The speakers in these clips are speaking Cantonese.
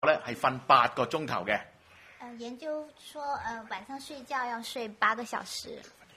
咧係瞓8個鐘頭嘅。 研究說，晚上睡覺要睡8個小時。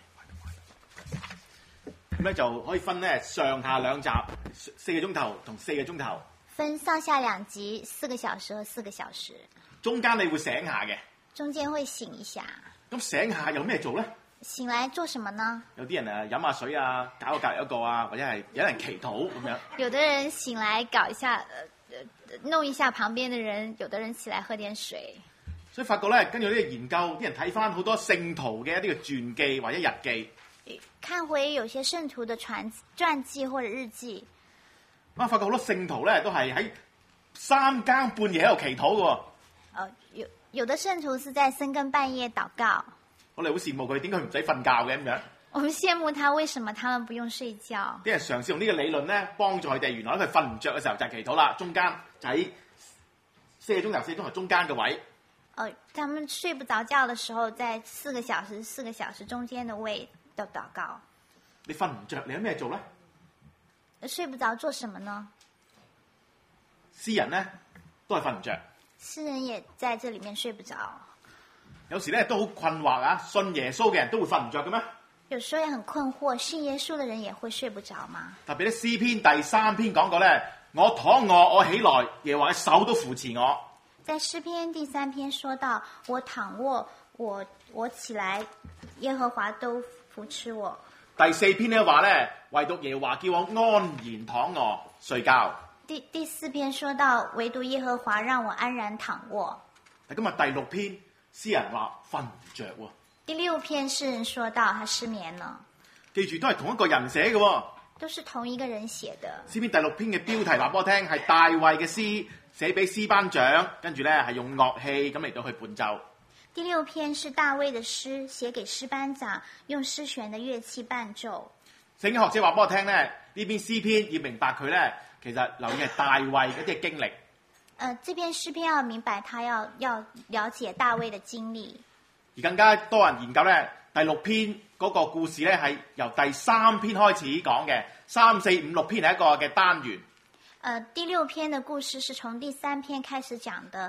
咁咧就可以分咧上下兩集，4個鐘頭同4個鐘頭。 分上下兩集，4個小時和4個小時。 中間你會醒下嘅。 中間會醒一下。 咁醒下有咩做咧？ 醒來做什麼呢？ 有啲人飲下水啊，搞個隔離一個啊，或者係有人祈禱咁樣。 有的人醒來搞一下，弄一下旁邊的人，有的人起來喝點水。 所以發覺咧，根據呢個研究，啲人睇翻好多聖徒嘅一啲嘅傳記或者日記， 看回有些聖徒的傳記或者日記， 發覺好多聖徒咧都係喺3更半夜喺度祈禱嘅。 有的聖徒是在深更半夜禱告。 我哋好羨慕佢，點解佢唔使瞓覺嘅咁樣？ 我們羨慕他，為什麼他們不用睡覺？ 啲人嘗試用呢個理論咧，幫助佢哋。原來佢瞓唔着嘅時候就係祈禱啦，中間就喺4個鐘頭中間嘅位。 他們睡不着覺的時候，在4個小時中間的位的禱告。 你瞓唔着，你有咩做咧？ 睡不着做什麼呢？ 詩人咧都係瞓唔着。 詩人也在這裡面睡不着。 有時咧都好困惑啊！信耶穌嘅人都會瞓唔着嘅咩？ 有時候也很困惑，信耶穌的人也會睡不着嗎？ 特別啲詩篇第3篇講過咧，我躺臥，我起來，耶和華嘅手都扶持我。 在詩篇第3篇說到，我躺臥，我起來，耶和華都扶持我。 第4篇咧話咧，唯獨耶和華叫我安然躺臥睡覺。 第4篇說到，唯獨耶和華讓我安然躺臥。 但今日第6篇，詩人話瞓唔着喎。 第6篇詩人說到他失眠了。 記住都係同一個人寫嘅喎。 都是同一個人寫的。 詩篇第6篇嘅標題話俾我聽，係大衛嘅詩，寫俾詩班長，跟住咧係用樂器咁嚟到去伴奏。 第6篇是大衛的詩，寫給詩班長，用詩弦的樂器伴奏。 聖經學者話俾我聽咧，呢篇詩篇要明白佢咧，其實留意係大衛一啲經歷。 這篇詩篇要明白，他要了解大衛的經歷。 而更加多人研究咧，第6篇嗰個故事咧係由第3篇開始講嘅，3、4、5、6篇係一個嘅單元。 第6篇的故事是從第3篇開始講的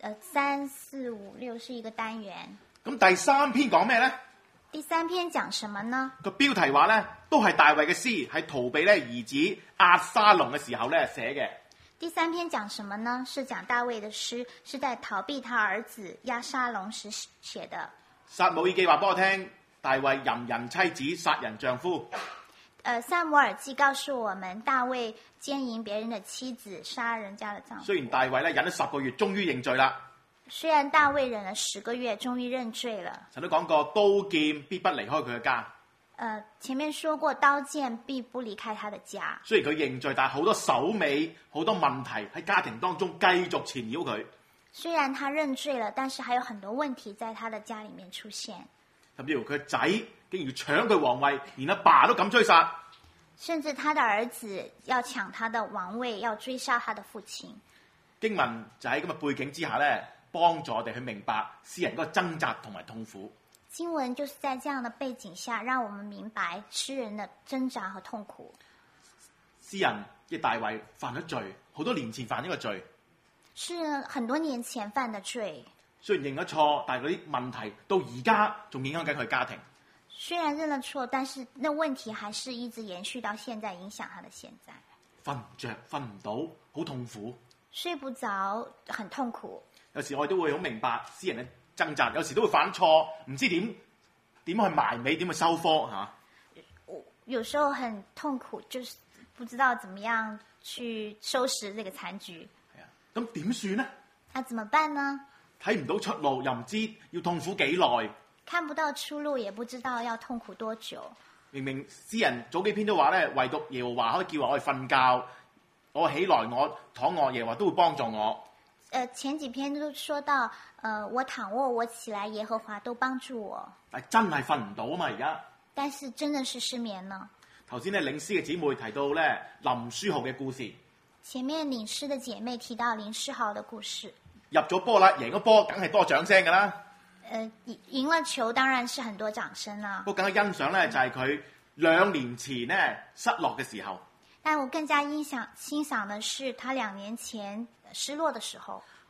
，3、4、5、6是一個單元。 咁第3篇講咩咧？ 第3篇講什麼呢？ 個標題話咧，都係大衛嘅詩，係逃避咧兒子押沙龍嘅時候咧寫嘅。 第3篇講什麼呢？是講大衛的詩，是在逃避他兒子押沙龍時寫的。 撒母耳記話俾我聽，大衛淫人妻子，殺人丈夫。 撒母耳記告訴我們，大衛奸淫別人的妻子，殺人家的丈夫。 雖然大衛咧忍咗10個月，終於認罪啦。 雖然大衛忍了10個月，終於認罪了。 曾都講過，刀劍必不離開佢嘅家。 前面說過，刀劍必不離開他的家。 雖然佢認罪，但係好多手尾、好多問題喺家庭當中繼續纏繞佢。 雖然他認罪了，但是還有很多問題在他的家裡面出現。 甚至乎佢仔竟然要搶佢皇位，連阿爸都敢追殺。 甚至他的兒子要搶他的王位，要追殺他的父親。 經文就喺咁嘅背景之下咧，幫助我哋去明白詩人嗰個掙扎同埋痛苦。 經文就是在這樣的背景下，讓我們明白詩人的掙扎和痛苦。 詩人嘅大衛犯咗罪，好多年前犯咗個罪。 詩人很多年前犯的罪， 雖然認咗錯，但係嗰啲問題到而家仲影響緊佢家庭。 雖然認了錯，但是那問題還是一直延續到現在，影響他的現在。 瞓唔着，瞓唔到，好痛苦。 睡不着，很痛苦。 有時我哋都會好明白詩人嘅掙扎，有時都會犯錯，唔知點去埋尾，點去收科嚇。 有時候很痛苦，就是不知道怎麼樣去收拾這個殘局。 係啊，咁點算呢？ 那怎麼辦呢？ 睇唔到出路，又唔知要痛苦幾耐。 看不到出路，也不知道要痛苦多久。 明明詩人早幾篇都話咧，唯獨耶和華可以叫我去瞓覺，我起來，我躺臥，耶和華都會幫助我。 前幾篇都說到，我躺臥，我起來，耶和華都幫助我。 但真係瞓唔到啊嘛！而家， 但是真的是失眠了。 頭先咧領詩嘅姊妹提到咧林書豪嘅故事。 前面領詩嘅姐妹提到林書豪嘅故事。 入咗波啦，贏咗波，梗係多掌聲噶啦。 贏了球當然是很多掌聲啦。 不過更加欣賞咧就係佢2年前咧失落嘅時候。 但我更加欣賞的是他2年前失落的時候。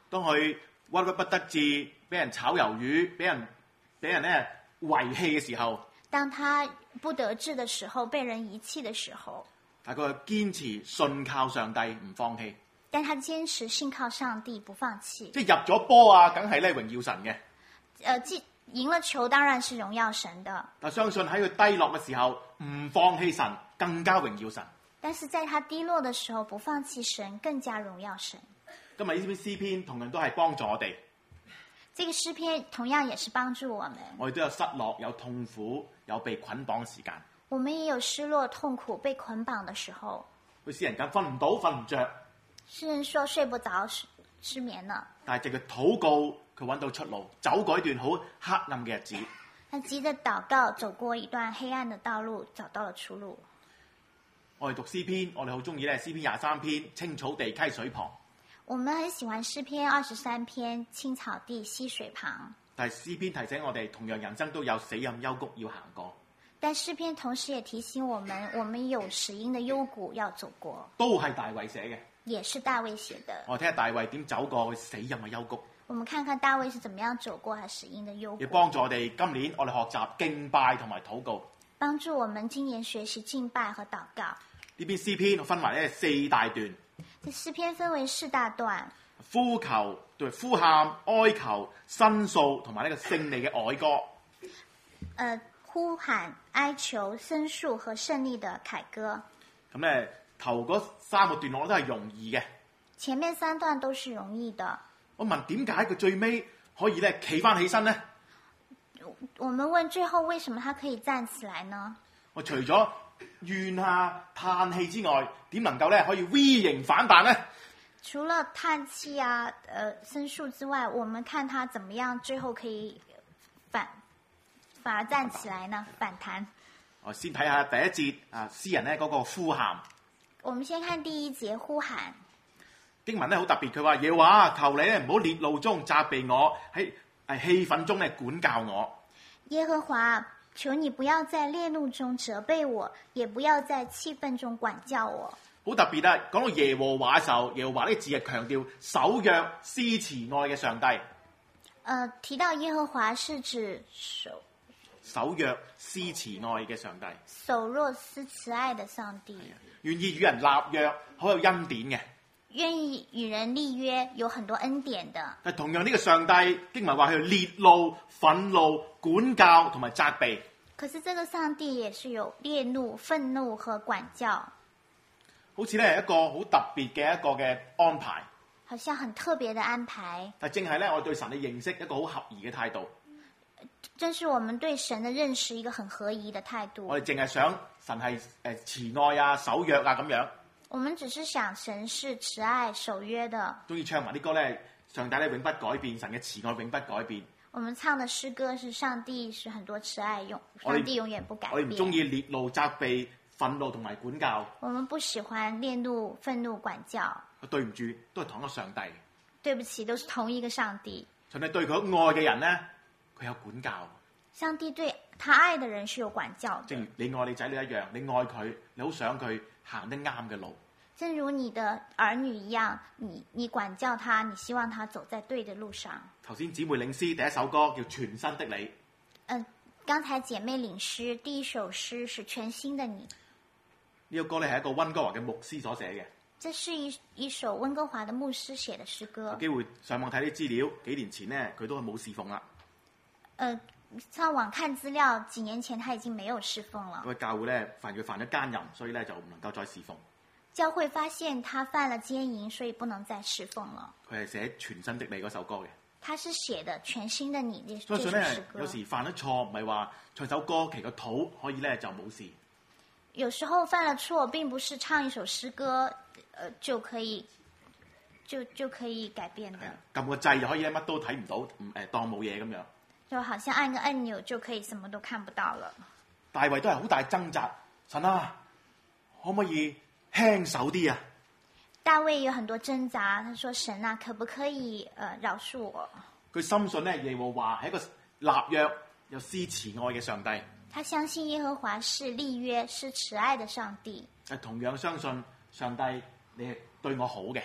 當佢屈屈不得志，俾人炒魷魚，俾人咧遺棄嘅時候， 當他不得志的時候，被人遺棄的時候， 但佢堅持信靠上帝，唔放棄。 但他堅持信靠上帝，不放棄。 即係入咗波啊，梗係咧榮耀神嘅。 贏了球當然是榮耀神的。 但相信喺佢低落嘅時候，唔放棄神，更加榮耀神。 但是在他低落的時候，不放棄神，更加榮耀神。 今日呢篇詩篇同樣都係幫助我哋。 這個詩篇同樣也是幫助我們。 我哋都有失落、有痛苦、有被捆綁嘅時間。 我們也有失落、痛苦、被捆綁的時候。 佢詩人咁瞓唔到、瞓唔着。 詩人說睡不着、失眠了。 但係藉佢禱告，佢揾到出路，走過一段好黑暗嘅日子。 他急着禱告，走過一段黑暗的道路，找到了出路。 我哋讀詩篇，我哋好中意咧詩篇23篇，青草地溪水旁。 我們很喜歡詩篇23篇，青草地溪水旁。 但係詩篇提醒我哋，同樣人生都有死蔭幽谷要行過。 但詩篇同時也提醒我們有死蔭的幽谷要走過。 都係大衛寫嘅， 也是大衛寫的。 我睇下大衛點走過死蔭嘅幽谷。 我們看看大衛是怎麼樣走過他死蔭的幽谷。 要幫助我哋今年我哋學習敬拜同埋禱告。 幫助我們今年學習敬拜和禱告。 呢篇詩篇分為4大段。 這詩篇分為4大段： 呼求、對呼喊、哀求、申訴同埋呢個勝利嘅哀歌。 呼喊、哀求、申訴和勝利的凱歌。 咁咧頭嗰3個段落都係容易嘅。 前面3段都是容易的。 我問點解佢最尾可以咧企翻起身呢？ 我們問最後為什麼他可以站起來呢？ 我除咗怨啊嘆氣之外，點能夠咧可以 V 型反彈呢？ 除了嘆氣啊、申訴之外，我們看他怎麼樣最後可以反而站起來呢？反彈。 我先睇下第一節啊，詩人咧嗰個呼喊。 我們先看第1節呼喊。 經文咧好特別，佢話耶和華求你咧唔好烈怒中責備我，喺氣憤中咧管教我。 耶和華，求你不要在烈怒中責備我，也不要在氣憤中管教我。 好特別啊！講到耶和華嘅時候，耶和華呢個字係強調守約施慈愛嘅上帝。 提到耶和華是指守約施慈愛嘅上帝。 守約施慈愛的上帝。 願意與人立約，好有恩典嘅。 願意與人立約，有很多恩典的。 但同樣呢個上帝經文話佢烈怒、憤怒、管教同埋責備。 可是這個上帝也是有烈怒、憤怒和管教。 好似咧一個好特別嘅一個嘅安排。 好像很特別的安排。 但正係咧我對神嘅認識一個好合宜嘅態度。 正是我們對神的認識一個很合宜的態度。 我哋淨係想神係慈愛啊、守約啊咁樣。 我們只是想神是慈愛守約的。中意唱埋啲歌咧，上帝咧永不改變，神嘅慈愛永不改變。 我們唱的詩歌是上帝是很多慈愛上帝永遠不改變。 我哋唔中意烈怒、責備、憤怒同埋管教。 我們不喜歡烈怒、憤怒、管教。 對唔住，都係同一個上帝。 對不起，都是同一個上帝。 上帝對佢愛嘅人咧，佢有管教。 上帝對他愛的人是有管教的。 正如你愛你仔女一樣，你愛佢，你好想佢行得啱嘅路。 正如你的兒女一樣，你管教他，你希望他走在對的路上。 頭先姊妹領詩第一首歌叫《全新的你》。 剛才姐妹領詩第1首詩是《全新的你》。 呢個歌咧係一個溫哥華嘅牧師所寫嘅。 這是一首溫哥華的牧師寫的詩歌。 有機會上網睇啲資料，幾年前呢，佢都係冇侍奉啦。 上網看資料，幾年前他已經沒有侍奉了。 因為教會咧犯咗奸淫，所以咧就唔能夠再侍奉。 教會發現他犯了奸淫，所以不能再侍奉了。 佢係寫《全新的你》嗰首歌嘅。 他是寫的《全新的你》這首詩歌。 所以咧，有時犯咗錯，唔係話唱首歌祈個禱可以咧就冇事。 有時候犯了錯，並不是唱一首詩歌，就可以改變的。 撳個掣就可以乜都睇唔到，當冇嘢咁樣。 就好像按個按鈕就可以什麼都看不到了。 大衛都係好大掙扎，神啊，可唔可以輕手啲啊？ 大衛有很多掙扎，他說：神啊，可不可以饒恕我？ 佢深信咧耶和華係一個立約又施慈愛嘅上帝。 他相信耶和華是立約是慈愛的上帝。 同樣相信上帝你係對我好嘅。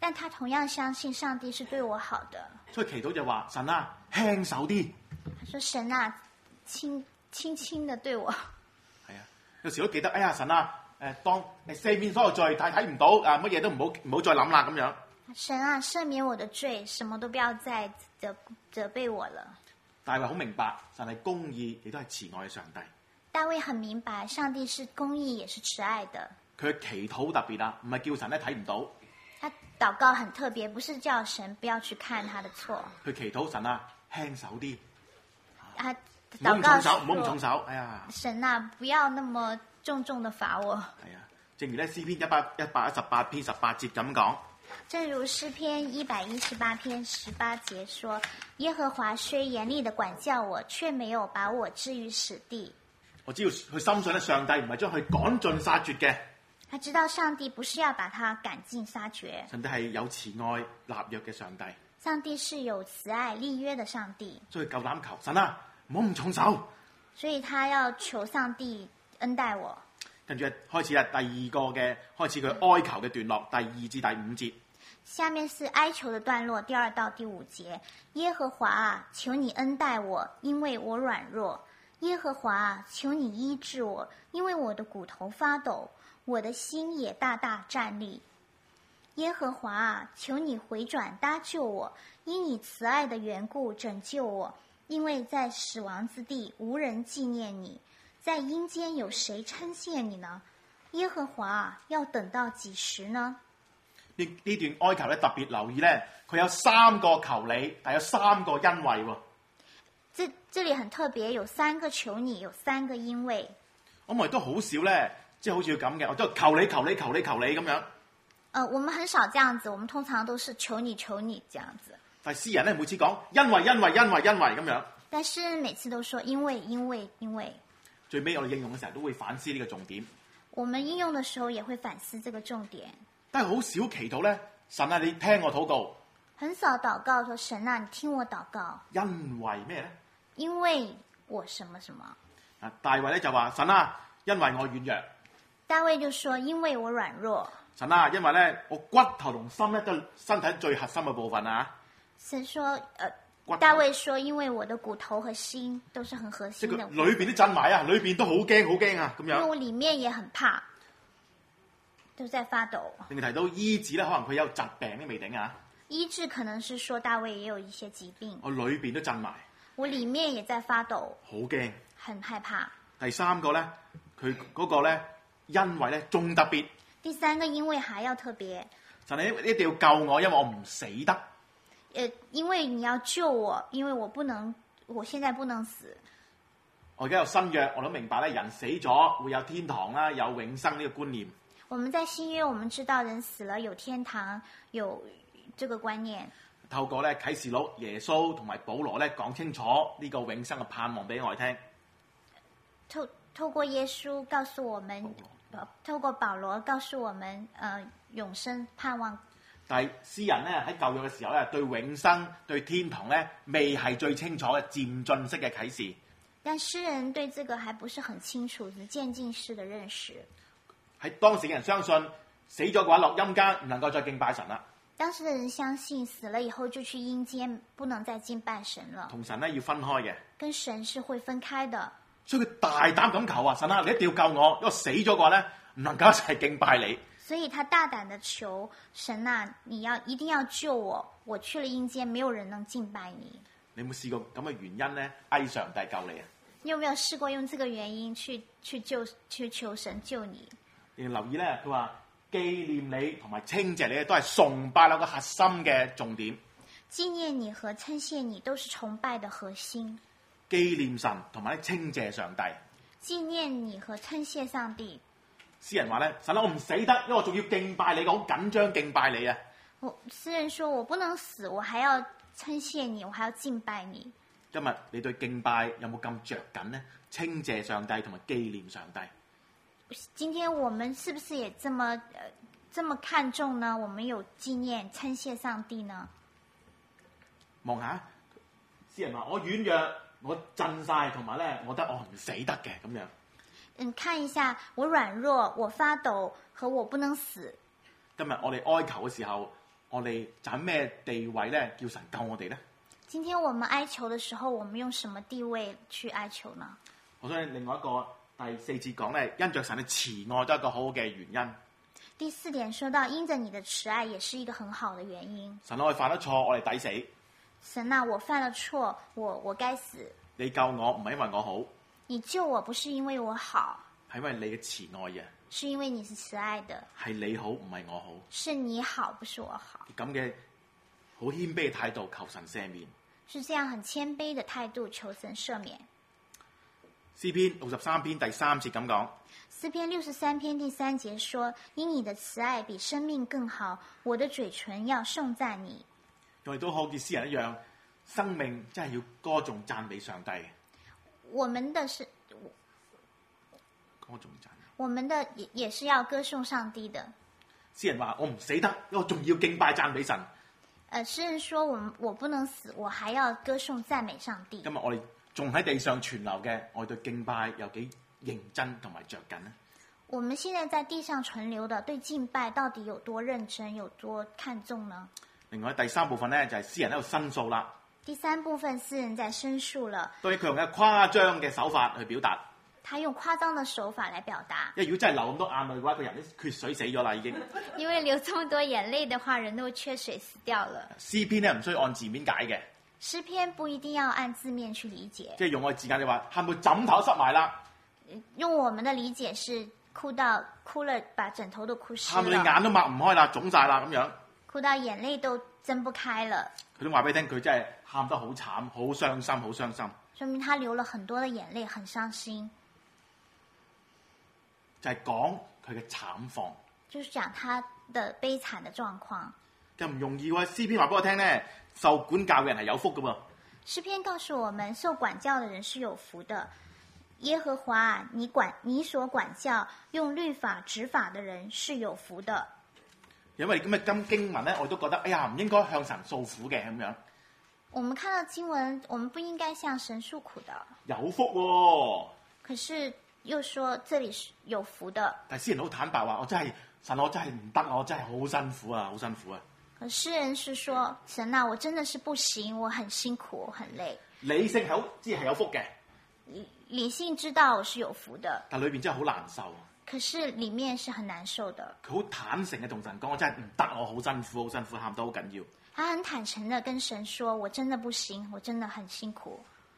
但他同樣相信上帝是對我好的。 所以祈禱就話：神啊，輕手啲。 他說：神啊，輕輕的對我。 係啊，有時都記得，哎呀，神啊，當你赦免所有罪，但係睇唔到啊，乜嘢都唔好再諗啦咁樣。 神啊，赦免我的罪，什麼都不要再責備我了。 大衛好明白，神係公義，亦都係慈愛嘅上帝。 大衛很明白，上帝是公義，也是慈愛的。 佢嘅祈禱特別啊，唔係叫神咧睇唔到。 他禱告很特別，不是叫神不要去看他的錯。 佢祈禱神啊，輕手啲。 他唔好咁禱告重手，唔好咁重手。哎呀， 神啊，不要那麼重重的罰我。 係啊，正如咧詩篇118篇18節咁講。 正如詩篇118篇18節說：耶和華雖嚴厲的管教我，卻沒有把我置於死地。 我只要佢深信咧，上帝唔係將佢趕盡殺絕嘅。 他知道上帝不是要把他趕盡殺絕。 上帝係有慈愛立約嘅上帝。 上帝是有慈愛立約的上帝。 所以夠膽求神啊，唔好咁重手。 所以他要求上帝恩待我。 跟住開始啦，第二個嘅開始佢哀求嘅段落，第2至第5節。 下面是哀求的段落，第2到第5節。耶和華啊，求你恩待我，因為我軟弱。耶和華啊，求你醫治我，因為我的骨頭發抖，我的心也大大戰栗。耶和華啊，求你回轉搭救我，因你慈愛的緣故拯救我，因為在死亡之地無人紀念你，在陰間有誰稱謝你呢？耶和華啊，要等到幾時呢？ 呢段哀求咧，特別留意咧，佢有3個求你，但有3個因為喎。 這裡很特別，有3個求你，有3個因為。 我哋都好少咧，即係好似咁嘅，我都求你求你求你求你咁樣。 我們很少這樣子，我們通常都是求你求你這樣子。 但係詩人咧，每次講因為咁樣。 但詩人每次都說因為。 最尾我哋應用嘅時候都會反思呢個重點。 我們應用嘅時候也會反思這個重點。 但係好少祈禱咧，神啊，你聽我禱告。 很少禱告說神啊，你聽我禱告。 因為咩咧？ 因為我什麼什麼。 啊，大衛咧就話神啊，因為我軟弱。 大衛就說因為我軟弱。 神啊，因為咧我骨頭同心咧都身體最核心嘅部分啊。 神說，大衛說因為我的骨頭和心都是很核心的。 裏邊都震埋啊，裏邊都好驚啊，咁樣。 因為我裡面也很怕。都在發抖。 另外提到醫治咧，可能佢有疾病都未定啊。 醫治可能是說大衛也有一些疾病。 我裏邊都震埋。 我裡面也在發抖。 好驚。 很害怕。 第3個咧，佢嗰個咧，因為咧仲特別。 第3個因為還要特別。 神你一定要救我，因為我唔死得。 因為你要救我，因為我現在不能死。 我而家有新約，我都明白咧，人死咗會有天堂啦，有永生呢個觀念。 我們在新約，我們知道人死了有天堂，有這個觀念。 透過咧啟示錄，耶穌同埋保羅咧講清楚呢個永生嘅盼望俾我哋聽。 透過耶穌告訴我們，透過保羅告訴我們，永生盼望。但係詩人咧喺舊約嘅時候咧，對永生、對天堂咧，未係最清楚嘅漸進式嘅啟示。 但詩人對這個還不是很清楚，是漸進式的認識。 喺當時嘅人相信死咗嘅話落陰間唔能夠再敬拜神啦。 當時嘅人相信死了以後就去陰間，不能再敬拜神了。 同神咧要分開嘅。 跟神是會分開的。 所以佢大膽咁求啊，神啊，你一定要救我，因為死咗嘅話咧唔能夠一齊敬拜你。 所以他大膽的求神啊，你一定要救我，我去了陰間，沒有人能敬拜你。 你有冇試過咁嘅原因咧？哀上帝救你啊？ 你有沒有試過用這個原因去求神救你？ 你要留意咧，佢話紀念你同埋稱謝你都係崇拜嗰個核心嘅重點。 紀念你和稱謝你都是崇拜的核心。 紀念神同埋稱謝上帝。 紀念你和稱謝上帝。 詩人話咧，神啊，我唔死得，因為我仲要敬拜你，我好緊張敬拜你啊。 詩人說我不能死，我還要稱謝你，我還要敬拜你。 今日你對敬拜有冇咁着緊呢？稱謝上帝同埋紀念上帝。 今天我們是不是也這麼看重呢？我們有紀念稱謝上帝呢？ 望下，詩人話我軟弱，我震晒，同埋咧，我覺得我唔死得嘅咁樣。 看一下我軟弱，我發抖和我不能死。 今日我哋哀求嘅時候， 我哋站咩地位咧，叫神救我哋咧？ 今天我們哀求的時候，我們用什麼地位去哀求呢？ 我相信另外一個第4節講咧，因着神嘅慈愛都係一個好好嘅原因。 第4點說到，因着你的慈愛，也是一個很好的原因。 神我哋犯咗錯，我哋抵死。 神啊，我犯了錯，我該死。 你救我唔係因為我好， 你救我不是因為我好， 係因為你嘅慈愛嘅。 是因為你是慈愛的。 係你好，唔係我好。 是你好，不是我好。 咁嘅好謙卑嘅態度，求神赦免。 是這樣很謙卑的態度，求神赦免。 詩篇63篇第3節咁講。 詩篇63篇第3節說：因你的慈愛比生命更好，我的嘴唇要頌讚你。 我哋都好似詩人一樣，生命真係要歌頌讚美上帝。 我們的是歌頌讚美， 我們的也是要歌頌上帝的。 詩人話：我唔死得，我仲要敬拜讚美神。 詩人說我不能死，我還要歌頌讚美上帝。 今日我哋仲喺地上存留嘅，我哋對敬拜有幾認真同埋着緊呢？ 我們現在在地上存留的，對敬拜到底有多認真，有多看重呢？ 另外第3部分咧，就係詩人喺度申訴啦。 第3部分詩人在申訴了。 當然佢用一個誇張嘅手法去表達。 他用誇張的手法來表達。 因為如果真係流咁多眼淚嘅話，個人都缺水死咗啦已經。 因為流這麼多眼淚的話，人都缺水死掉了。 詩篇咧唔需要按字面解嘅。 詩篇不一定要按字面去理解。 即係用我嘅字眼，你話喊到枕頭濕埋啦。 用我們的理解是哭了，把枕頭都哭濕了。 喊到你眼都擘唔開啦，腫晒啦咁樣。 哭到眼淚都睜不開了。 佢都話俾你聽，佢真係喊得好慘，好傷心，好傷心。 說明他流了很多的眼淚，很傷心。 就係講佢嘅慘況， 就是講他的悲慘的狀況。 咁唔容易喎。詩篇話俾我聽咧，受管教嘅人係有福噶喎。 詩篇告訴我們，受管教的人是有福的。耶和華，你所管教用律法執法的人是有福的。 因為咁嘅經文咧，我都覺得哎呀，唔應該向神訴苦嘅咁樣。 我們看到經文，我們不應該向神訴苦的。 有福喎。 可是又說這裡是有福的。 但係詩人好坦白話，我真係神，我真係唔得，我真係好辛苦啊，好辛苦啊。 詩人是說，神啊，我真的是不行，我很辛苦，我很累。 理性好知係有福嘅， 理性知道我是有福的， 但裏邊真係好難受。 可是裡面是很難受的。 佢好坦誠嘅同神講，我真係唔得，我好辛苦，好辛苦，喊得好緊要。 他很坦誠的跟神說，我真的不行，我真的很辛苦。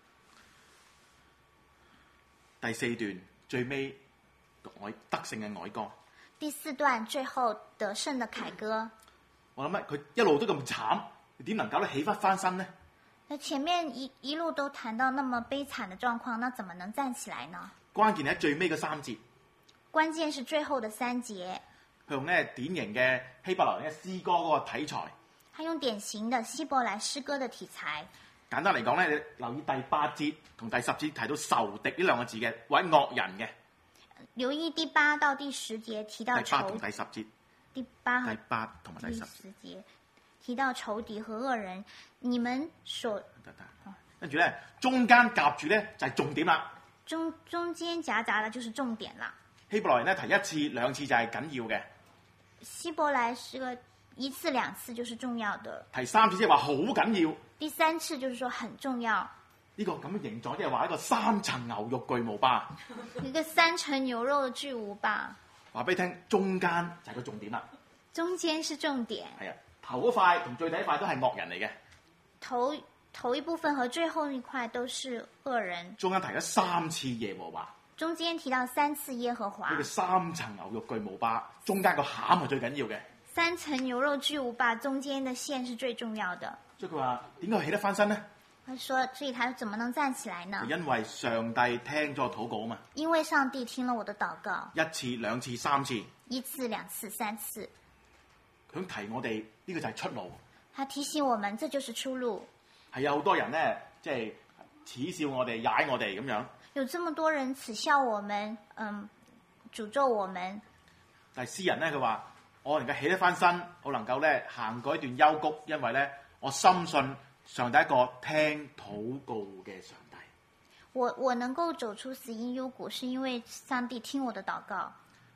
第4段最尾得勝嘅哀歌。 第4段最後得勝的凱歌。 我諗咧，佢一路都咁慘，你點能夠咧起翻身呢？ 那前面一路都談到那麼悲慘的狀況，那怎麼能站起來呢？ 關鍵喺最尾嘅3節。 關鍵是最後的3節。 佢用咧典型嘅希伯來嘅詩歌嗰個題材。 他用典型的希伯來詩歌的題材。 簡單嚟講咧，你留意第8節同第10節提到仇敵呢兩個字嘅，或者惡人嘅。 留意第8到第10節提到仇。 第8同第10節。 第8 同埋第10 節提到仇敵和惡人，你們所跟住咧中間夾住咧就係重點啦。 中間夾雜的就是重點啦。 希伯來人咧提1次2次就係緊要嘅。 希伯來是個1次2次就是重要的。 提3次即係話好緊要。 第3次就是說很重要。 呢個咁嘅形狀即係話一個3層牛肉巨無霸。 一個3層牛肉的巨無霸。 話俾你聽，中間就係個重點啦。 中間是重點。 係啊，頭嗰塊同最底一塊都係惡人嚟嘅。 頭一部分和最後一塊都是惡人。 中間提咗3次耶和華。 中間提到3次耶和華。 呢個3層牛肉巨無霸，中間個餡係最緊要嘅。 3層牛肉巨無霸，中間的餡是最重要的。 所以佢話點解起得翻身呢？ 他說，所以他怎麼能站起來呢？ 因為上帝聽咗我禱告啊嘛。 因為上帝聽了我的禱告。 1次2次3次。 1次2次3次。 佢提我哋呢個就係出路。 他提醒我們，這就是出路。 係有好多人咧，即係恥笑我哋、踩我哋咁樣。 有這麼多人恥笑我們，詛咒我們。 但係詩人咧，佢話我能夠起得翻身，我能夠咧行過一段幽谷，因為咧我深信上帝一個聽禱告嘅上帝。 我能夠走出死蔭幽谷，是因為上帝聽我的禱告。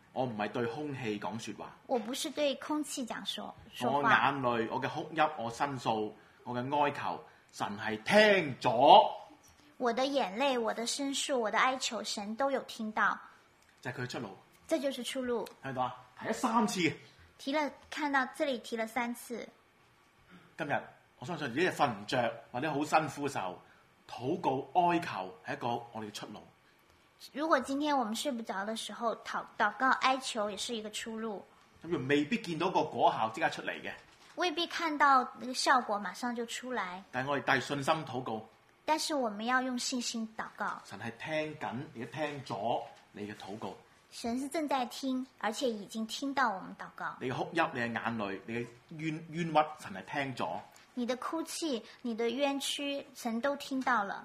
我唔係對空氣講説話。 我不是對空氣講說我話。 眼淚、我嘅哭泣、我申訴、我嘅哀求，神係聽咗。 我的眼淚、我的申訴、我的哀求，神都有聽到。 就係佢嘅出路。 這就是出路。 睇到啊？提咗3次嘅。 看到這裡提了3次。 今日我相信，如果你瞓唔着或者好辛苦嘅時候，禱告哀求係一個我哋嘅出路。 如果今天我們睡不着的時候，禱告哀求也是一個出路。 咁未必見到個果效即刻出嚟嘅， 未必看到那個效果馬上就出來。 但係我哋帶信心禱告。 但是我們要用信心禱告。 神係聽緊，亦都聽咗你嘅禱告。 神是正在聽，而且已經聽到我們禱告。 你嘅哭泣、你嘅眼淚、你嘅冤屈，神係聽咗。 你的哭泣、你的冤屈，神都聽到了。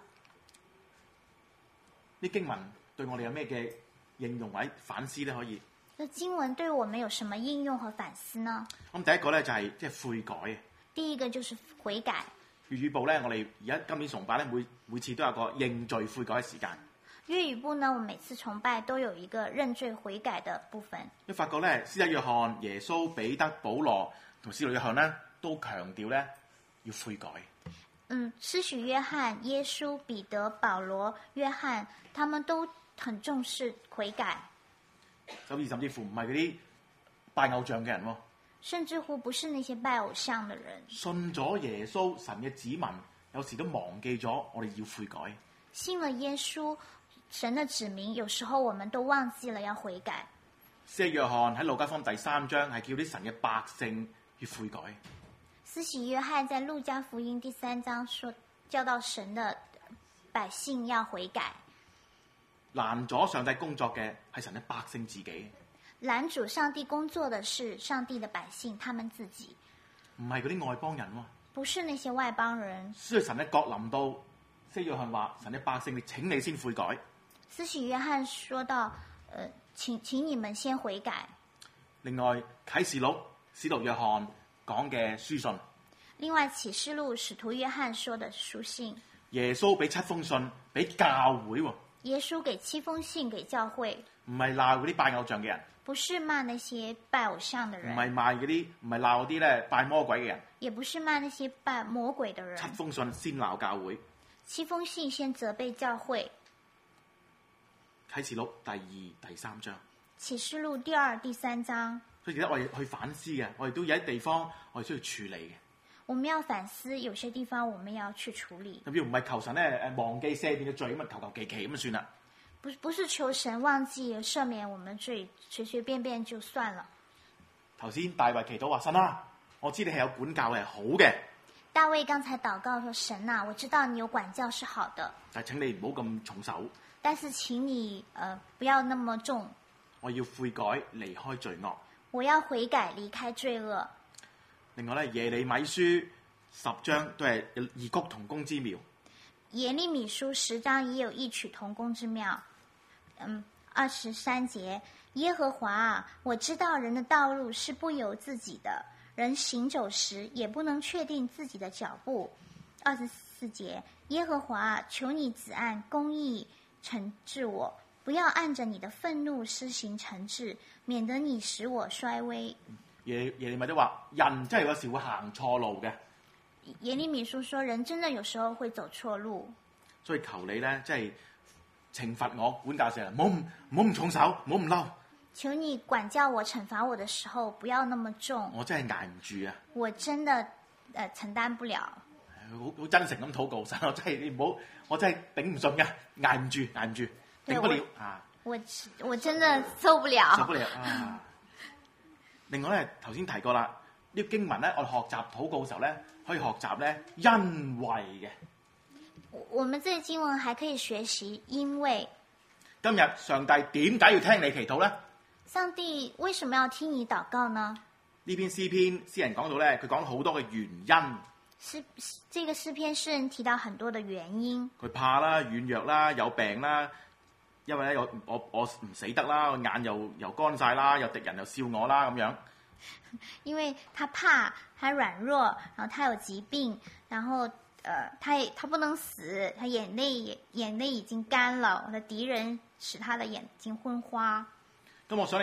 啲經文對我哋有咩嘅應用或者反思咧？可以？ 那經文對我們有什麼應用和反思呢？ 咁第一個咧就係即係悔改。 第一個就是悔改。 粵語部咧，我哋而家今年崇拜咧，每次都有個認罪悔改嘅時間。 粵語部呢，我每次崇拜都有一個認罪悔改的部分。你發覺咧，施洗約翰、耶穌、彼得、保羅同使徒約翰咧，都強調咧要悔改。 施洗約翰、耶穌、彼得、保羅、約翰，他們都很重視悔改。 甚至乎唔係嗰啲拜偶像嘅人喎。 甚至乎不是那些拜偶像的人。 信咗耶穌神嘅子民，有時都忘記咗我哋要悔改。 信了耶穌神的子民，有時候我們都忘記了要悔改。 施洗約翰喺路加福音第3章係叫啲神嘅百姓去悔改。 施洗約翰在路加福音第3章說，教導神的百姓要悔改。 攔咗上帝工作嘅係神嘅百姓自己。 攔阻上帝工作的是上帝的百姓，他們自己， 唔係嗰啲外邦人喎。 不是那些外邦人。 所以神嘅國臨到，施洗約翰話：神嘅百姓，你請你先悔改。 施洗約翰說到：請你們先悔改。 另外啟示錄使徒約翰講嘅書信。 另外啟示錄使徒約翰說的書信。 耶穌俾7封信俾教會喎。 耶穌給7封信給教會。 唔係鬧嗰啲拜偶像嘅人。 不是罵那些拜偶像的人， 唔係鬧嗰啲咧拜魔鬼嘅人， 也不是罵那些拜魔鬼的人。7 封信先鬧教會 ，7封信先責備教會。 啟示錄第2、第3章。 啟示錄第2、第3章。 所以記得我哋去反思嘅，我哋都有啲地方我哋需要處理嘅。 我們要反思，有些地方我們要去處理。 特別唔係求神咧忘記赦免嘅罪，咁啊求其咁就算啦。 不是求神忘記赦免我們罪，隨隨便便就算了。 頭先大衛祈禱話：神啊，我知你係有管教係好嘅。 大衛剛才禱告說：神啊，我知道你有管教是好的， 但係請你唔好咁重手。 但是請你不要那麼重。 我要悔改，離開罪惡。 我要悔改，離開罪惡。 另外咧，耶利米書10章都係異曲同工之妙。 耶利米書10章也有異曲同工之妙。23節，耶和華啊，我知道人的道路是不由自己的，人行走時也不能確定自己的腳步。24節，耶和華啊，求你只按公義懲治我，不要按着你的憤怒施行懲治，免得你使我衰微。 耶利米都話，人真係有時會行錯路嘅。 耶利米書說，人真的有時候會走錯路， 所以求你咧，即係懲罰我、管教成人，唔好咁重手，唔好咁嬲。 求你管教我、懲罰我的時候，不要那麼重。 我真係捱唔住啊！ 我真的承擔不了。 好真誠咁禱告神，我真係你唔好，我真係頂唔順嘅，捱唔住，頂不了啊！ 我真的受不了。 受不了啊！另外咧，頭先提過啦，呢個經文咧，我哋學習禱告嘅時候咧，可以學習咧因為嘅。 我們這經文還可以學習因為。 今日上帝點解要聽你祈禱咧？ 上帝為什麼要聽你禱告呢？ 呢篇詩篇詩人講到咧，佢講咗好多嘅原因。 這個詩篇詩人提到很多的原因。佢怕啦、軟弱啦、有病啦，因為咧我唔死得啦，我眼又乾晒啦，有敵人又笑我啦咁樣。 因為他怕，他軟弱，然後他有疾病，然後他不能死，他眼淚已經乾了，我的敵人使他的眼睛昏花。 咁我想你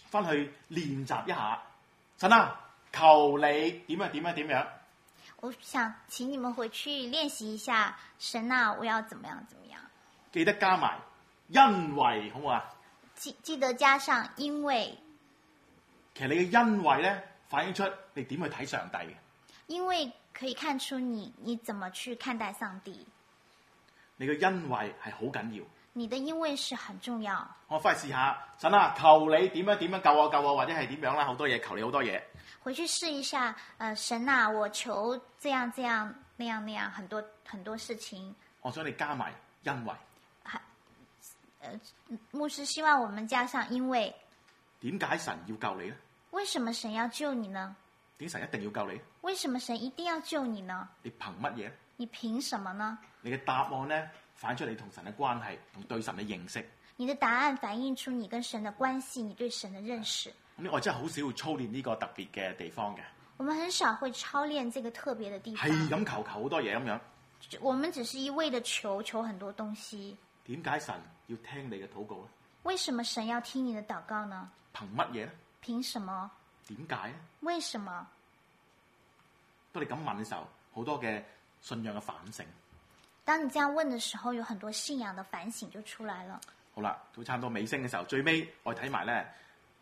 翻去練習一下。神啊，求你點樣點樣點樣。 我想請你們回去練習一下，神啊，我要怎麼樣怎麼樣。 記得加埋因為，好唔好啊？ 記得加上因為。 其實你嘅因為咧，反映出你點去睇上帝嘅。 因為可以看出你怎麼去看待上帝。 你嘅因為係好緊要。 你的因為是很重要。 我翻去試下，神啊，求你點樣點樣救我救我，或者係點樣啦，好多嘢求你好多嘢。 回去試一下，神啊，我求這樣這樣那樣那樣很多很多事情。 我想你加埋因為。 牧師希望我們加上因為。 點解神要救你呢？ 為什麼神要救你呢？ 點解神一定要救你？ 為什麼神一定要救你呢？ 你憑乜嘢？ 你憑什麼呢？ 你嘅答案呢，反映出你同神嘅關係同對神嘅認識。 你的答案反映出你跟神的關係，你對神的認識。 咁我真係好少會操練呢個特別嘅地方嘅。 我們很少會操練這個特別的地方。 係咁求好多嘢咁樣。 我們只是一味的求很多東西。 點解神要聽你嘅禱告呢？ 為什麼神要聽你的禱告呢？ 憑乜嘢呢？ 憑什麼？ 點解呢？ 為什麼？ 當你咁問嘅時候，好多嘅信仰嘅反省。 當你這樣問嘅時候，有很多信仰嘅反省就出來了。 好啦，到差唔多尾聲嘅時候，最尾我哋睇埋咧，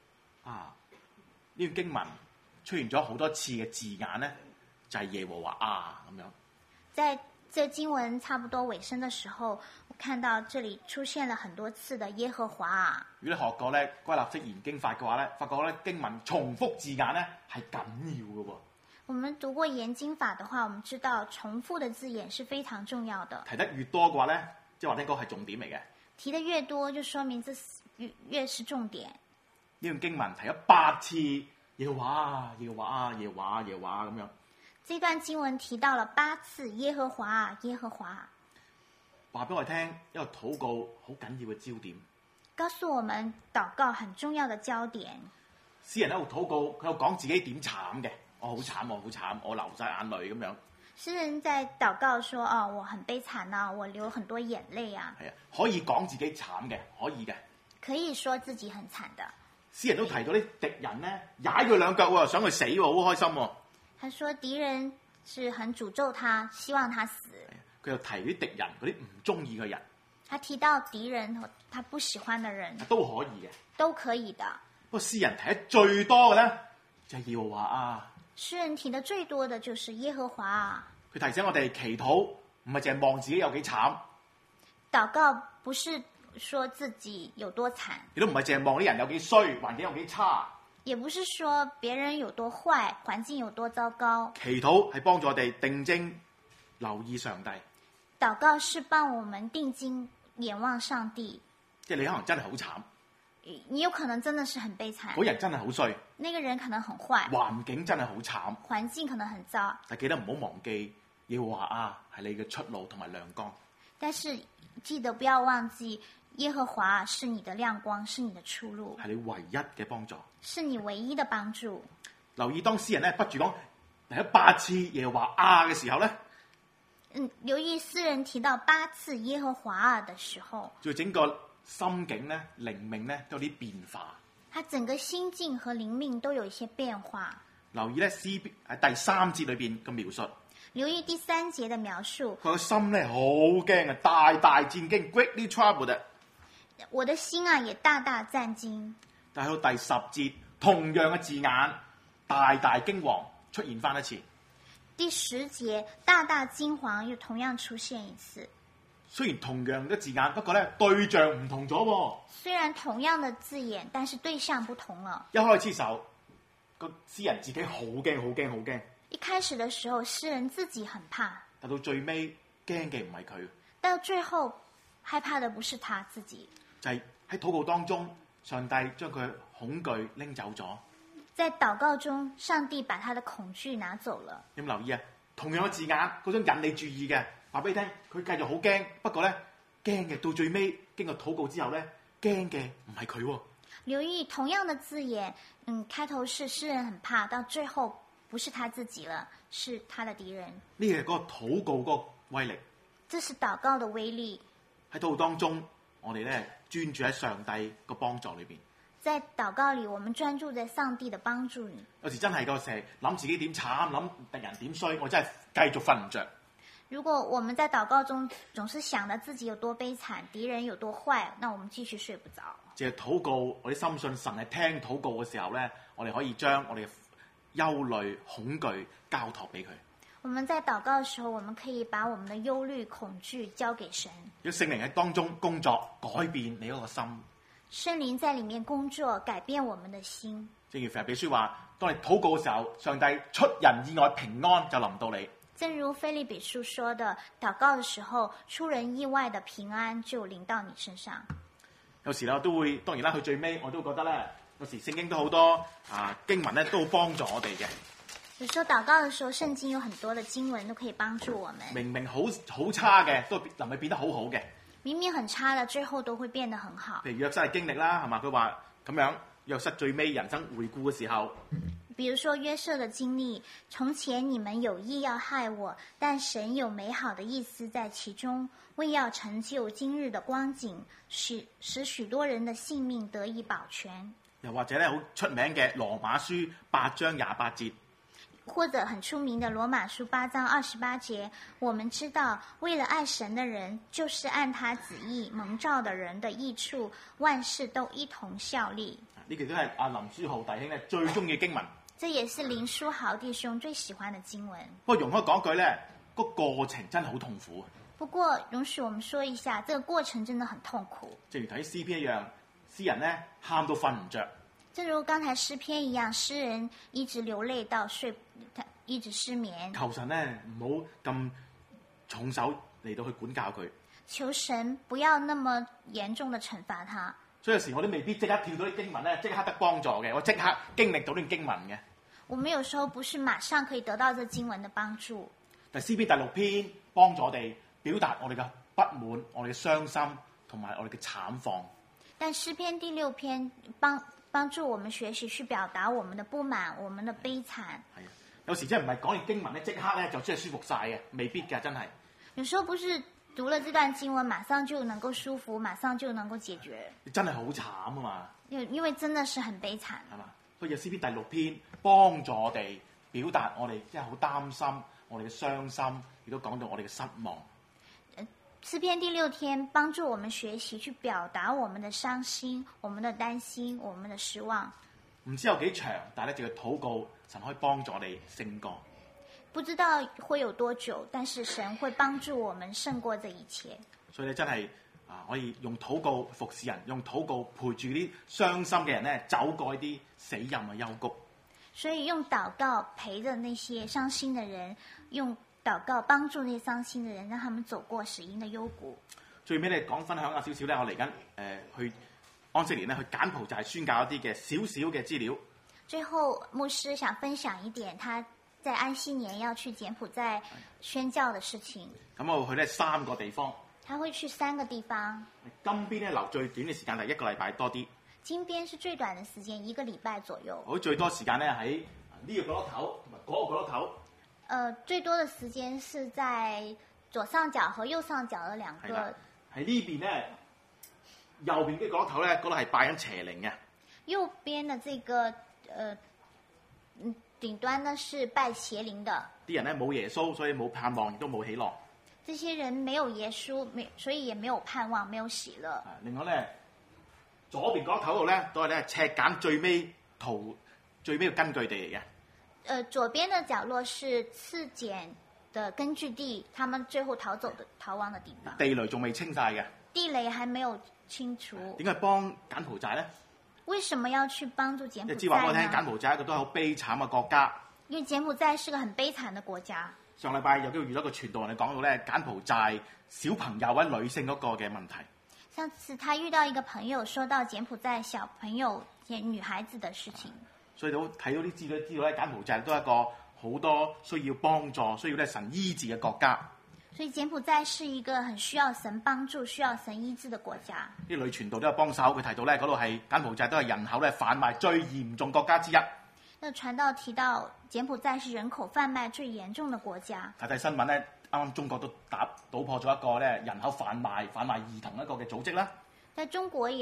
呢段經文出現咗好多次嘅字眼咧，就係耶和華啊咁樣。 在這經文差不多尾聲嘅時候，我看到這裡出現了很多次的耶和華啊。 如果你學過咧歸納式研經法嘅話咧，發覺咧經文重複字眼咧係緊要嘅喎。 我們讀過研經法的話，我們知道重複的字眼是非常重要的。 提得越多嘅話咧，即係話聽講係重點嚟嘅。 提得越多，就說明這越是重點。 呢段經文提咗8次耶和華耶和華耶和華耶和華咁樣。 這段經文提到了8次耶和華耶和華， 話俾我哋聽一個禱告好緊要嘅焦點。 告訴我們禱告很重要的焦點。 詩人喺度禱告，佢又講自己點慘嘅。我好慘，我好慘，我流晒眼淚咁樣。 詩人在禱告說：哦，我很悲慘啊，我流很多眼淚啊。 係啊，可以講自己慘嘅，可以嘅。 可以說自己很慘的。 詩人都提到啲敵人咧，踩佢兩腳喎，想佢死喎，好開心喎。 他說敵人是很詛咒他，希望他死。 佢又提啲敵人，嗰啲唔中意嘅人。 他提到敵人，他不喜歡的人都可以嘅， 都可以的。 不過詩人提得最多嘅咧，就係耶和華啊。 詩人提得最多的就是耶和華啊。 佢提醒我哋祈禱唔係淨係望自己有幾慘， 禱告不是說自己有多慘， 亦都唔係淨係望啲人有幾衰，環境有幾差， 也不是說別人有多壞，環境有多糟糕。 祈禱係幫助我哋定睛留意上帝。 禱告是幫我們定睛眼望上帝。 即係你可能真係好慘， 你有可能真的是很悲慘， 嗰人真係好衰， 那個人可能很壞， 環境真係好慘， 環境可能很糟。 但記得唔好忘記耶和華啊，係你嘅出路同埋亮光。 但是記得不要忘記耶和華是你的亮光，是你的出路， 係你唯一嘅幫助， 是你唯一的幫助。 留意當詩人咧不住講嚟咗8次耶和華啊嘅時候咧， 留意詩人提到8次耶和華啊的時候， 就整個心境咧、靈命咧都有啲變化。 他整個心境和靈命都有一些變化。 留意咧詩喺第3節裏邊嘅描述。 留意第3節的描述。 佢個心咧好驚啊，大大戰驚 ，greatly troubled。 我的心啊，也大大戰驚。 但係到第10節，同樣嘅字眼，大大驚惶出現翻一次。 第10節，大大驚惶又同樣出現一次。 雖然同樣嘅字眼，不過咧對象唔同咗喎。 雖然同樣的字眼，但是對象不同了。 一開始時候，個詩人自己好驚，好驚，好驚。 一開始的時候，詩人自己很怕。 但到最尾，驚嘅唔係佢。 到最後，害怕的不是他自己。 就係喺禱告當中，上帝將佢恐懼拎走咗。 在禱告中，上帝把他的恐懼拿走了。 有冇留意啊？同樣嘅字眼，嗰種引你注意嘅，話俾你聽，佢繼續好驚。不過咧，驚嘅到最尾，經過禱告之後咧，驚嘅唔係佢喎。 留意同樣的字眼，開頭是詩人很怕，到最後不是他自己了，是他的敵人。 呢個係嗰個禱告嗰個威力。 這是禱告的威力。 喺禱告當中，我哋咧專注喺上帝個幫助裏邊。 在禱告裡，我們專注在上帝的幫助裡。 有時真係個成日諗自己點慘，諗敵人點衰，我真係繼續瞓唔着。 如果我們在禱告中總是想着自己有多悲慘，敵人有多壞，那我們繼續睡不着。 淨係禱告，我哋深信神係聽禱告嘅時候咧，我哋可以將我哋嘅憂慮、恐懼交託俾佢。 我們在禱告的時候，我們可以把我們的憂慮、恐懼交給神。 要聖靈喺當中工作，改變你嗰個心。 聖靈在裡面工作，改變我們的心。 正如腓立比書話，當你禱告嘅時候，上帝出人意外平安就臨到你。 正如腓立比書說的，禱告的時候，出人意外的平安就臨到你身上。 有時咧，我都會當然啦，去最尾我都覺得咧，有時聖經都好多經文咧，都幫助我哋嘅。 有時候禱告的時候，聖經有很多的經文都可以幫助我們。 明明好差嘅，都能夠變得好好嘅。 明明很差的，最後都會變得很好。 譬如約瑟嘅經歷啦，係嘛？佢話咁樣，約瑟最尾人生回顧嘅時候。 比如說約瑟的經歷，從前你們有意要害我，但神有美好的意思在其中，為要成就今日的光景，使許多人的性命得以保全。 又或者咧，好出名嘅羅馬書8章28節， 或者很出名的羅馬書8章28節，我們知道，為了愛神的人，就是按他旨意蒙召的人的益處，萬事都一同效力。 呢個都係阿林書豪弟兄咧最中意嘅經文。 這也是林書豪弟兄最喜歡的經文。 不過容許講句咧，個過程真係好痛苦。 不過容許我們說一下，這個過程真的很痛苦。 正如睇詩篇一樣，詩人咧喊到瞓唔着。 正如剛才詩篇一樣，詩人一直流淚到一直失眠。 求神咧唔好咁重手嚟到去管教佢。 求神不要那麼嚴重的懲罰他。 所以有時我都未必即刻跳到啲經文咧，即刻得幫助嘅。我即刻經歷到啲經文嘅。 我們有時候不是馬上可以得到這經文的幫助。 但詩篇第6篇幫助我哋表達我哋嘅不滿、我哋嘅傷心同埋我哋嘅慘況。 但詩篇第6篇幫助我們學習去表達我們的不滿、我們的悲慘。 係啊，有時真係唔係講完經文咧，即刻咧就真係舒服晒嘅，未必㗎，真係。 有時候不是讀了這段經文，馬上就能夠舒服，馬上就能夠解決。 真係好慘啊嘛！ 因為真的是很悲慘。 係嘛？所以詩篇第6篇幫助我哋表達我哋真係好擔心，我哋嘅傷心，亦都講到我哋嘅失望。 詩篇第6篇幫助我們學習去表達我們的傷心、我們的擔心、我們的失望。 唔知有幾長，但係咧就要禱告，神可以幫助我哋勝過。 不知道會有多久，但是神會幫助我們勝過這一切。 所以咧真係可以用禱告服侍人，用禱告陪住啲傷心嘅人咧走過啲死蔭嘅幽谷。 所以用禱告陪着那些傷心的人，用禱告幫助那些傷心的人，讓他們走過死蔭的幽谷。 最尾咧講分享下少少咧，我嚟緊去安息年咧去柬埔寨宣教一啲嘅少少嘅資料。 最後牧師想分享一點，他在安息年要去柬埔寨宣教的事情。 咁我會去咧3個地方。 他會去3個地方。 金邊咧留最短嘅時間係1個禮拜多啲。 金邊是最短的時間，1個禮拜左右。 我最多時間咧喺呢個角落頭同埋嗰個角落頭。 最多的時間是在左上角和右上角的2個。 喺呢邊咧，右邊嘅角落頭咧，嗰度係拜緊邪靈嘅。 右邊的這個頂端呢是拜邪靈的。 啲人咧冇耶穌，所以冇盼望，亦都冇喜樂。 這些人沒有耶穌，所以也沒有盼望，沒有喜樂。 另外咧，左邊角落頭度咧，都係咧赤柬最尾嘅根據地嚟嘅。 左邊的角落是赤柬的根據地，他們最後逃亡的地方。 地雷仲未清晒嘅。 地雷還沒有清除。 點解幫柬埔寨咧？ 為什麼要去幫助柬埔寨呢？ 即係話俾我聽，柬埔寨係一個都係好悲慘嘅國家。 因為柬埔寨是個很悲慘的國家。 上禮拜有機會遇到一個傳道人，講到咧柬埔寨小朋友或者女性嗰個嘅問題。 上次他遇到一個朋友，說到柬埔寨小朋友、女孩子的事情。 所以都睇到啲資料，知道咧柬埔寨都係一個好多需要幫助、需要咧神醫治嘅國家。 所以柬埔寨是一個很需要神幫助、需要神醫治的國家。 啲女傳道都有幫手，佢提到咧嗰度係柬埔寨都係人口咧販賣最嚴重國家之一。 那傳道提到柬埔寨是人口販賣最嚴重的國家。 睇新聞咧，啱啱中國都搗破咗一個咧人口販賣兒童一個嘅組織啦。 在中國也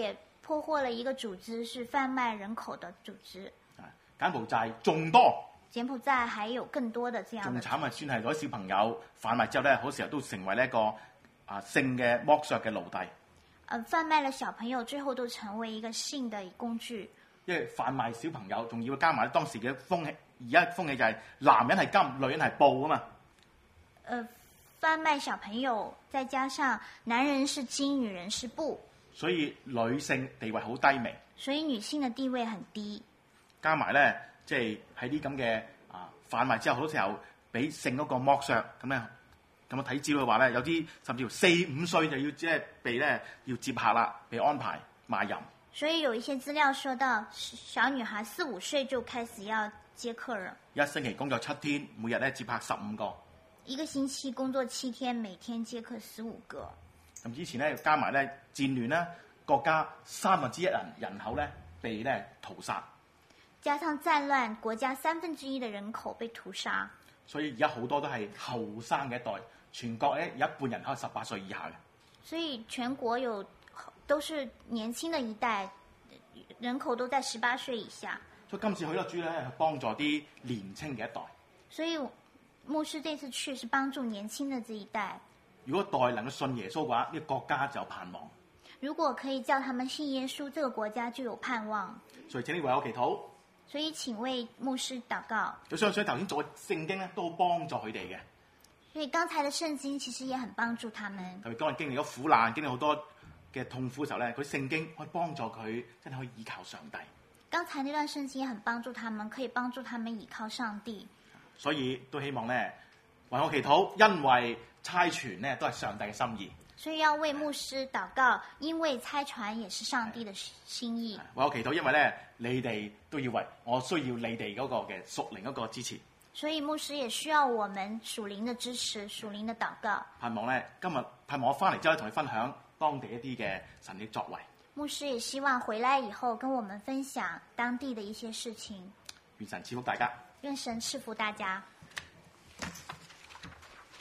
破獲了一個組織，是販賣人口的組織。 柬埔寨仲多， 柬埔寨還有更多的這樣的。 仲慘啊！算係攞小朋友販賣之後咧，好時候都成為呢一個性嘅剝削嘅奴隸。 販賣了小朋友，最後都成為一個性的工具。 因為販賣小朋友，仲要加埋當時嘅風氣，而家風氣就係男人係金，女人係布啊嘛。 販賣小朋友，再加上男人是金，女人是布， 所以女性地位好低微。 所以女性的地位很低。 加埋咧，即係喺啲咁嘅販賣之後，好多時候俾性嗰個剝削咁咧。咁睇資料嘅話咧，有啲甚至乎4-5歲就要即係被咧要接客啦，被安排賣淫。 所以有一些資料說到，小女孩4-5歲就開始要接客人。 一星期工作7天，每日咧接客15個。 一個星期工作7天，每天接客15個。 咁之前咧加埋咧戰亂啦，國家1/3人口咧被咧屠殺。 加上戰亂，國家1/3的人口被屠殺。 所以而家好多都係後生嘅一代，全國咧有一半人口係18歲以下嘅。 所以全國都是年輕的一代，人口都在18歲以下。 所以今次去咗主咧係幫助啲年輕嘅一代。 所以牧師這次去是幫助年輕的這一代。 如果代能夠信耶穌嘅話，呢個國家就有盼望。 如果可以叫他們信耶穌，這個國家就有盼望。 所以請你為我祈禱。 所以請為牧師禱告。 就相信頭先做嘅聖經咧，都幫助佢哋嘅。 所以剛才的聖經其實也很幫助他們。 特別當佢經歷咗苦難、經歷好多嘅痛苦嘅時候咧，佢聖經可以幫助佢，真係可以依靠上帝。 剛才那段聖經也很幫助他們，可以幫助他們依靠上帝。 所以都希望咧為我祈禱，因為差傳咧都係上帝嘅心意。 所以要為牧師禱告，因為差傳也是上帝的心意。 為我祈禱，因為咧你哋都要為我需要你哋嗰個嘅屬靈嗰個支持。 所以牧師也需要我們屬靈的支持、屬靈的禱告。 盼望咧今日盼望我翻嚟之後同你分享當地一啲嘅神嘅作為。 牧師也希望回來以後跟我們分享當地的一些事情。 願神賜福大家。 願神賜福大家。